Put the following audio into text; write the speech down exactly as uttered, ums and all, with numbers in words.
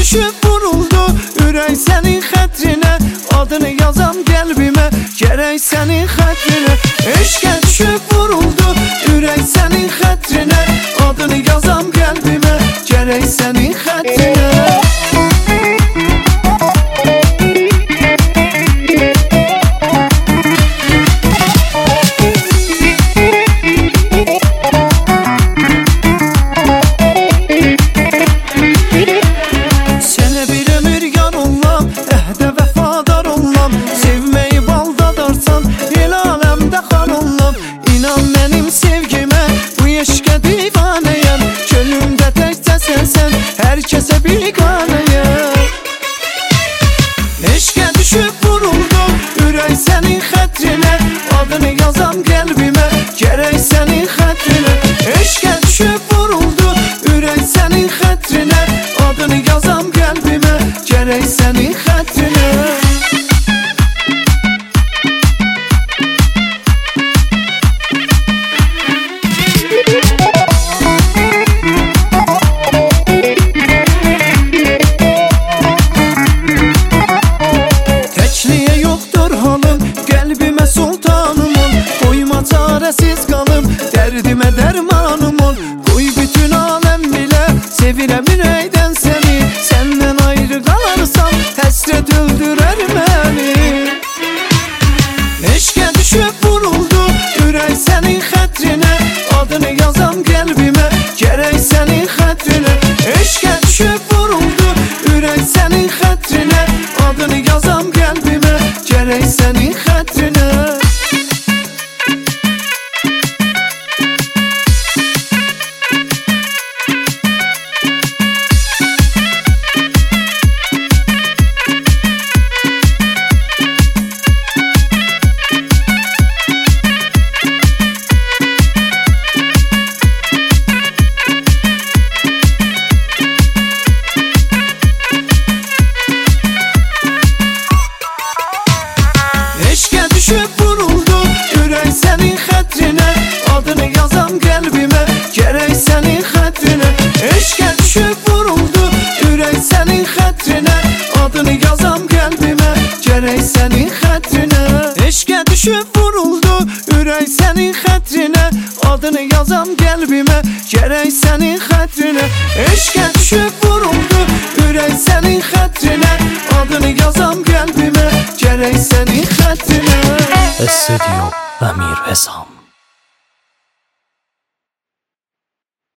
düşüb vuruldu ürək sənin xətrinə, adını yazam qəlbimə, gərək sənin xətrinə. Eşqə düşüb vuruldu ürək sənin xətrinə, adını yazam qəlbimə, gərək sənin xətrinə. Hər kəsə biqanəyəm. Eşqə düşüb vuruldu ürək sənin xətrinə, adını yazam qəlbimə, gərək sənin xətrinə. Eşqə düşüb vuruldu ürək sənin xətrinə, adını yazam qəlbimə, gərək sənin xətrinə. Qəlbimə sultanım ol, qoyma çarəsiz qalım, dərdimə dərmanım ol. Qoy bütün aləm bilə, sevirəm ürəkdən səni, səndən ayrı qalarsam, həsrət öldürər məni. Eşqə düşüb vuruldu ürək sənin xətrinə, adını yazam qəlbimə, gərək sənin xətrinə. Eşqə düşüb vuruldu ürək sənin xətrinə, adını yazam qəlbimə, gərək sənin xətrinə. Düşüb vuruldu ürək sənin xətrinə, adını yazam qəlbimə, gərək sənin xətrinə. Eşqə düşüb vuruldu ürək sənin xətrinə, adını yazam qəlbimə, gərək sənin xətrinə. Eşqə düşüb vuruldu ürək sənin xətrinə, adını yazam qəlbimə, gərək sənin xətrinə. Eşqə düşüb vuruldu ürək sənin xətrinə, adını yazam qəlbimə, gərək sənin xətrinə. استودیو امیر حسام.